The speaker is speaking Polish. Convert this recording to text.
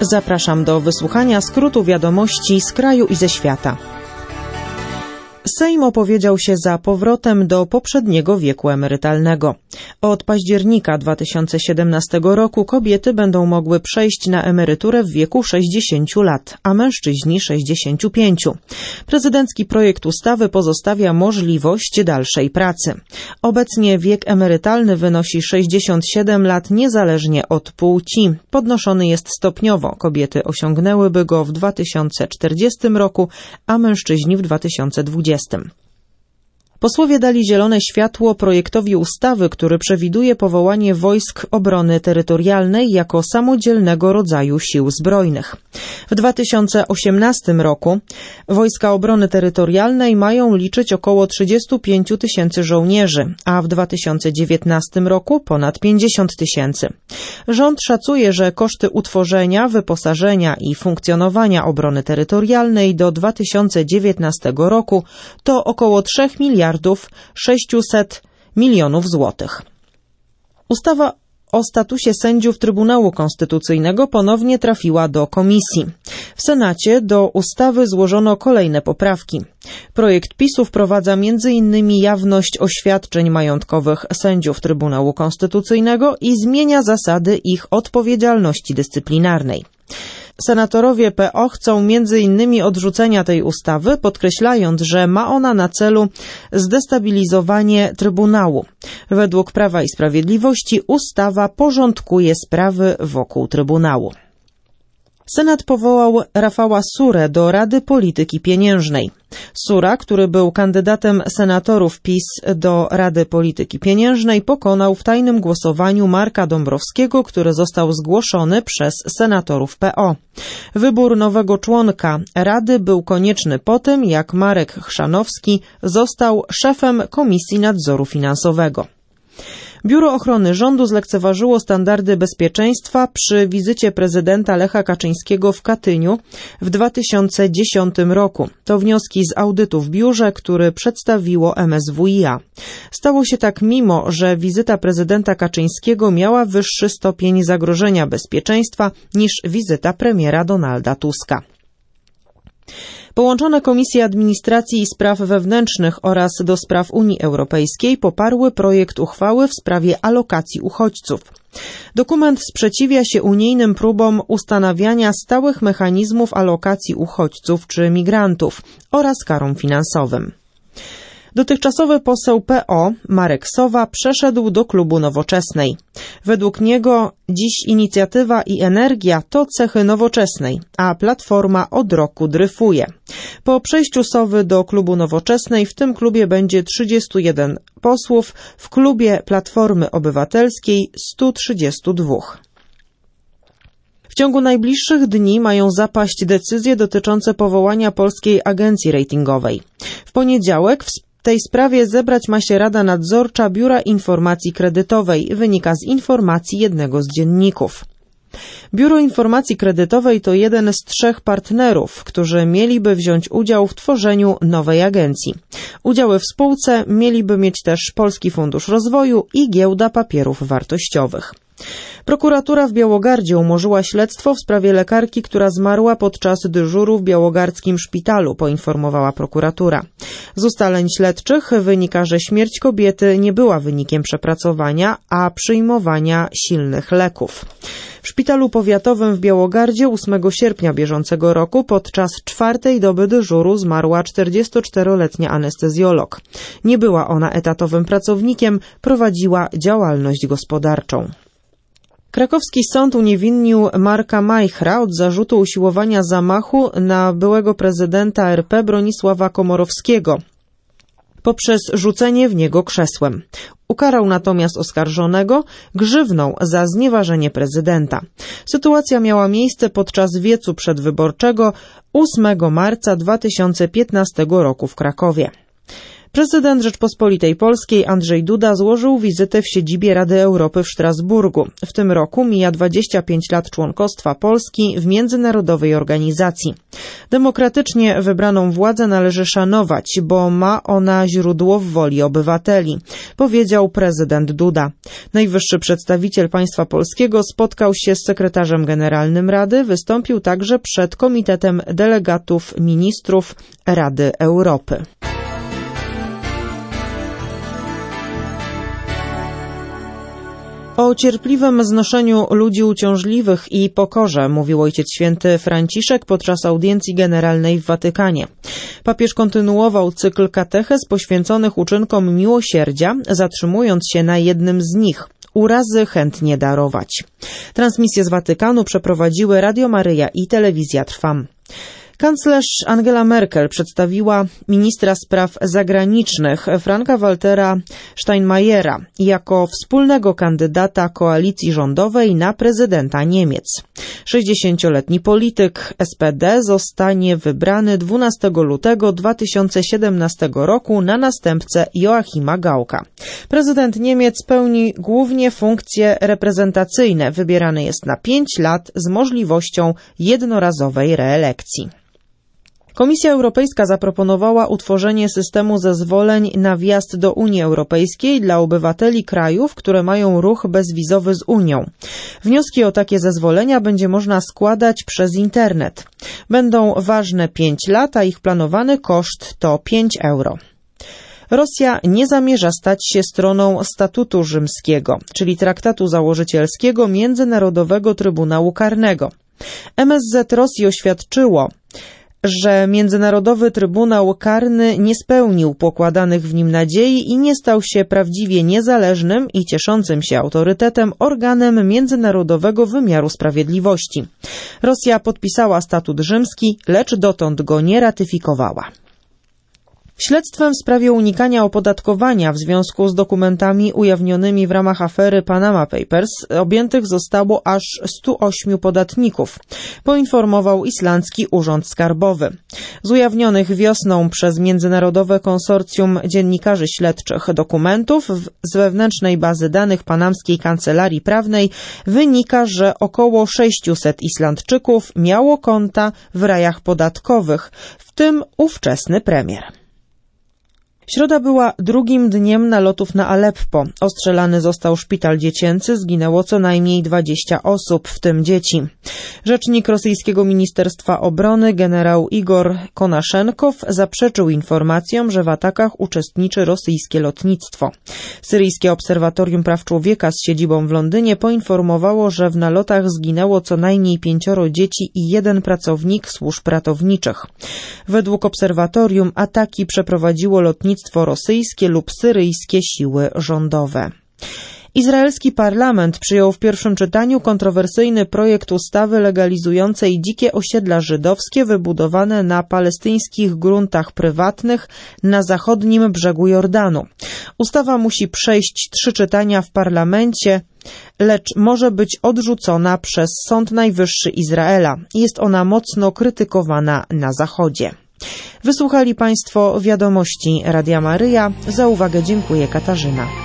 Zapraszam do wysłuchania skrótu wiadomości z kraju i ze świata. Sejm opowiedział się za powrotem do poprzedniego wieku emerytalnego. Od października 2017 roku kobiety będą mogły przejść na emeryturę w wieku 60 lat, a mężczyźni 65. Prezydencki projekt ustawy pozostawia możliwość dalszej pracy. Obecnie wiek emerytalny wynosi 67 lat niezależnie od płci. Podnoszony jest stopniowo. Kobiety osiągnęłyby go w 2040 roku, a mężczyźni w 2020. Posłowie dali zielone światło projektowi ustawy, który przewiduje powołanie Wojsk Obrony Terytorialnej jako samodzielnego rodzaju sił zbrojnych. W 2018 roku Wojska Obrony Terytorialnej mają liczyć około 35 000 żołnierzy, a w 2019 roku ponad 50 000. Rząd szacuje, że koszty utworzenia, wyposażenia i funkcjonowania obrony terytorialnej do 2019 roku to około 3,6 mld złotych. Ustawa o statusie sędziów Trybunału Konstytucyjnego ponownie trafiła do komisji. W Senacie do ustawy złożono kolejne poprawki. Projekt PiS-u wprowadza m.in. jawność oświadczeń majątkowych sędziów Trybunału Konstytucyjnego i zmienia zasady ich odpowiedzialności dyscyplinarnej. Senatorowie PO chcą m.in. odrzucenia tej ustawy, podkreślając, że ma ona na celu zdestabilizowanie Trybunału. Według Prawa i Sprawiedliwości ustawa porządkuje sprawy wokół Trybunału. Senat powołał Rafała Surę do Rady Polityki Pieniężnej. Sura, który był kandydatem senatorów PiS do Rady Polityki Pieniężnej, pokonał w tajnym głosowaniu Marka Dąbrowskiego, który został zgłoszony przez senatorów PO. Wybór nowego członka Rady był konieczny po tym, jak Marek Chrzanowski został szefem Komisji Nadzoru Finansowego. Biuro Ochrony Rządu zlekceważyło standardy bezpieczeństwa przy wizycie prezydenta Lecha Kaczyńskiego w Katyniu w 2010 roku. To wnioski z audytu w biurze, który przedstawiło MSWiA. Stało się tak mimo, że wizyta prezydenta Kaczyńskiego miała wyższy stopień zagrożenia bezpieczeństwa niż wizyta premiera Donalda Tuska. Połączone Komisje Administracji i Spraw Wewnętrznych oraz do Spraw Unii Europejskiej poparły projekt uchwały w sprawie alokacji uchodźców. Dokument sprzeciwia się unijnym próbom ustanawiania stałych mechanizmów alokacji uchodźców czy migrantów oraz karom finansowym. Dotychczasowy poseł PO, Marek Sowa, przeszedł do klubu Nowoczesnej. Według niego dziś inicjatywa i energia to cechy Nowoczesnej, a Platforma od roku dryfuje. Po przejściu Sowy do klubu Nowoczesnej w tym klubie będzie 31 posłów, w klubie Platformy Obywatelskiej 132. W ciągu najbliższych dni mają zapaść decyzje dotyczące powołania Polskiej Agencji Ratingowej. W poniedziałek w tej sprawie zebrać ma się Rada Nadzorcza Biura Informacji Kredytowej, wynika z informacji jednego z dzienników. Biuro Informacji Kredytowej to jeden z 3 partnerów, którzy mieliby wziąć udział w tworzeniu nowej agencji. Udziały w spółce mieliby mieć też Polski Fundusz Rozwoju i Giełda Papierów Wartościowych. Prokuratura w Białogardzie umorzyła śledztwo w sprawie lekarki, która zmarła podczas dyżuru w białogardzkim szpitalu, poinformowała prokuratura. Z ustaleń śledczych wynika, że śmierć kobiety nie była wynikiem przepracowania, a przyjmowania silnych leków. W szpitalu powiatowym w Białogardzie 8 sierpnia bieżącego roku podczas 4. doby dyżuru zmarła 44-letnia anestezjolog. Nie była ona etatowym pracownikiem, prowadziła działalność gospodarczą. Krakowski sąd uniewinnił Marka Majchra od zarzutu usiłowania zamachu na byłego prezydenta RP Bronisława Komorowskiego poprzez rzucenie w niego krzesłem. Ukarał natomiast oskarżonego grzywną za znieważenie prezydenta. Sytuacja miała miejsce podczas wiecu przedwyborczego 8 marca 2015 roku w Krakowie. Prezydent Rzeczpospolitej Polskiej Andrzej Duda złożył wizytę w siedzibie Rady Europy w Strasburgu. W tym roku mija 25 lat członkostwa Polski w międzynarodowej organizacji. Demokratycznie wybraną władzę należy szanować, bo ma ona źródło w woli obywateli, powiedział prezydent Duda. Najwyższy przedstawiciel państwa polskiego spotkał się z sekretarzem generalnym Rady, wystąpił także przed Komitetem Delegatów Ministrów Rady Europy. O cierpliwym znoszeniu ludzi uciążliwych i pokorze mówił Ojciec Święty Franciszek podczas audiencji generalnej w Watykanie. Papież kontynuował cykl katechez poświęconych uczynkom miłosierdzia, zatrzymując się na jednym z nich – urazy chętnie darować. Transmisję z Watykanu przeprowadziły Radio Maryja i Telewizja Trwam. Kanclerz Angela Merkel przedstawiła ministra spraw zagranicznych Franka-Waltera Steinmeiera jako wspólnego kandydata koalicji rządowej na prezydenta Niemiec. 60-letni polityk SPD zostanie wybrany 12 lutego 2017 roku na następcę Joachima Gaucka. Prezydent Niemiec pełni głównie funkcje reprezentacyjne. Wybierany jest na 5 lat z możliwością jednorazowej reelekcji. Komisja Europejska zaproponowała utworzenie systemu zezwoleń na wjazd do Unii Europejskiej dla obywateli krajów, które mają ruch bezwizowy z Unią. Wnioski o takie zezwolenia będzie można składać przez internet. Będą ważne 5 lat, a ich planowany koszt to 5 euro. Rosja nie zamierza stać się stroną Statutu Rzymskiego, czyli traktatu założycielskiego Międzynarodowego Trybunału Karnego. MSZ Rosji oświadczyło, że Międzynarodowy Trybunał Karny nie spełnił pokładanych w nim nadziei i nie stał się prawdziwie niezależnym i cieszącym się autorytetem organem międzynarodowego wymiaru sprawiedliwości. Rosja podpisała statut rzymski, lecz dotąd go nie ratyfikowała. Śledztwem w sprawie unikania opodatkowania w związku z dokumentami ujawnionymi w ramach afery Panama Papers objętych zostało aż 108 podatników, poinformował islandzki urząd skarbowy. Z ujawnionych wiosną przez Międzynarodowe Konsorcjum Dziennikarzy Śledczych dokumentów z wewnętrznej bazy danych panamskiej kancelarii prawnej wynika, że około 600 Islandczyków miało konta w rajach podatkowych, w tym ówczesny premier. Środa była drugim dniem nalotów na Aleppo. Ostrzelany został szpital dziecięcy, zginęło co najmniej 20 osób, w tym dzieci. Rzecznik rosyjskiego Ministerstwa Obrony generał Igor Konaszenkow zaprzeczył informacjom, że w atakach uczestniczy rosyjskie lotnictwo. Syryjskie Obserwatorium Praw Człowieka z siedzibą w Londynie poinformowało, że w nalotach zginęło co najmniej 5 dzieci i 1 pracownik służb ratowniczych. Według obserwatorium ataki przeprowadziło lotnictwo rosyjskie lub syryjskie siły rządowe. Izraelski parlament przyjął w pierwszym czytaniu kontrowersyjny projekt ustawy legalizującej dzikie osiedla żydowskie wybudowane na palestyńskich gruntach prywatnych na zachodnim brzegu Jordanu. Ustawa musi przejść 3 czytania w parlamencie, lecz może być odrzucona przez Sąd Najwyższy Izraela. Jest ona mocno krytykowana na Zachodzie. Wysłuchali Państwo wiadomości Radia Maryja. Za uwagę dziękuję, Katarzyna.